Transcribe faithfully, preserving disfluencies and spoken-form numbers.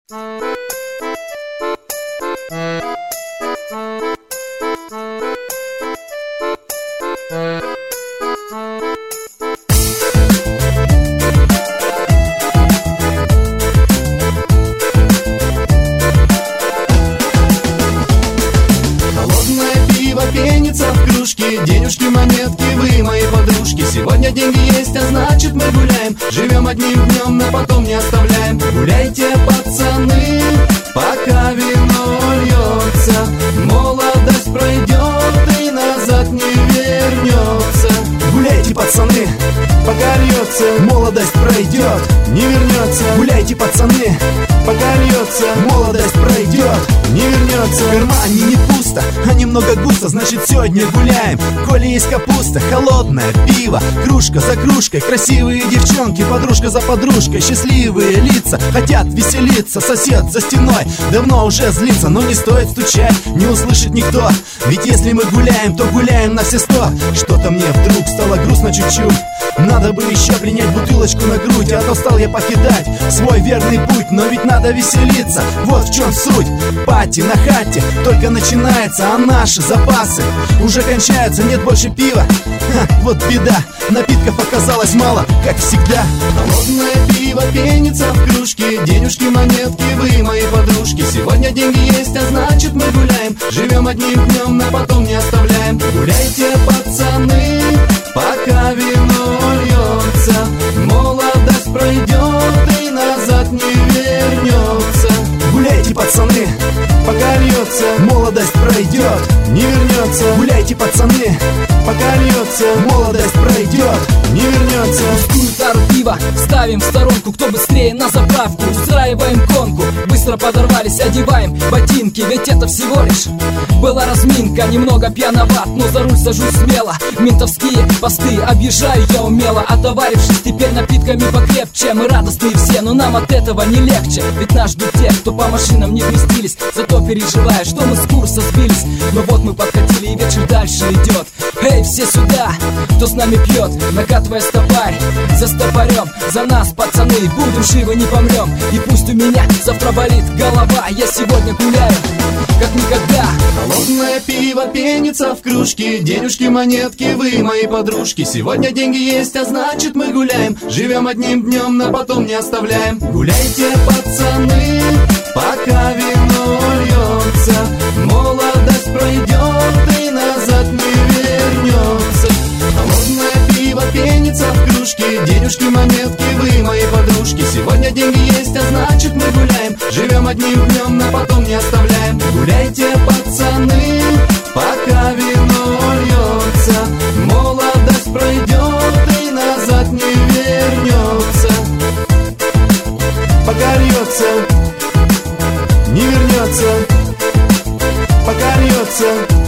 Пенится в кружке, денежки, монетки, вы мои подружки. Сегодня деньги есть, а значит мы гуляем. Живем одним днем, но потом не оставляем. Гуляйте, пацаны, пока вино льется. Молодость пройдет и назад не вернется. Гуляйте, пацаны, пока льется. Молодость пройдет, не вернется. Гуляйте, пацаны, пока льется. Молодость пройдет, не вернется. В кармане не пусто, а немного густо, значит сегодня гуляем. Коли есть капуста, холодное пиво, кружка за кружкой, красивые девчонки, подружка за подружкой, счастливые лица, хотят веселиться. Сосед за стеной давно уже злится, но не стоит стучать, не услышит никто. Ведь если мы гуляем, то гуляем на все сто. Что-то мне вдруг стало грустно чуть-чуть. Надо бы еще принять бутылочку на грудь, а то стал я покидать свой верный путь. Но ведь надо веселиться, вот в чем суть. Пати на хате только начинается, а наши запасы уже кончаются, нет больше пива. Ха, вот беда, напитков оказалось мало, как всегда. Холодное пиво пенится в кружке, денежки, монетки, вы мои подружки. Сегодня деньги есть, а значит мы гуляем. Живем одним днем, но потом не оставляем. Гуляйте, пацаны, пока вино льется. Молодость пройдет и назад не вернется. Гуляйте, пацаны, пока льется. Молодость пройдет, не вернется. Гуляйте, пацаны, пока льется. Молодость пройдет, не вернется. Пустую тару пива ставим в сторонку, кто быстрее на заправку. Устраиваем конку, быстро подорвались, одеваем ботинки. Ведь это всего лишь была разминка. Немного пьяноват, но за руль сажусь смело. Ментовские посты объезжаю я умело. Отоварившись теперь напитками покрепче. Мы радостные все, но нам от этого не легче. Ведь нас ждут те, кто по машинам не вместились. Зато переживая, что мы с курса сбились. Но вот мы подкатили и вечер дальше идет. Эй, все сюда, кто с нами пьет, накатывая стопарь за стопорем. За нас, пацаны, будем живы, не помрем. И пусть у меня завтра болит голова, я сегодня гуляю как никогда. Холодное пиво пенится в кружке, денежки, монетки, вы мои подружки. Сегодня деньги есть, а значит мы гуляем. Живем одним днем, но потом не оставляем. Гуляйте, пацаны, пока вино льется. Молодость пройдет и назад не вернется. Холодное пиво пенится в кружке, денежки, монетки, вы мои подружки. Сегодня деньги есть, а значит мы гуляем. Живем одним днем, но потом не оставляем. Гуляйте, пацаны, пока вино льется. Молодость пройдет и назад не вернется. Пока льется, не вернется. Пока льется.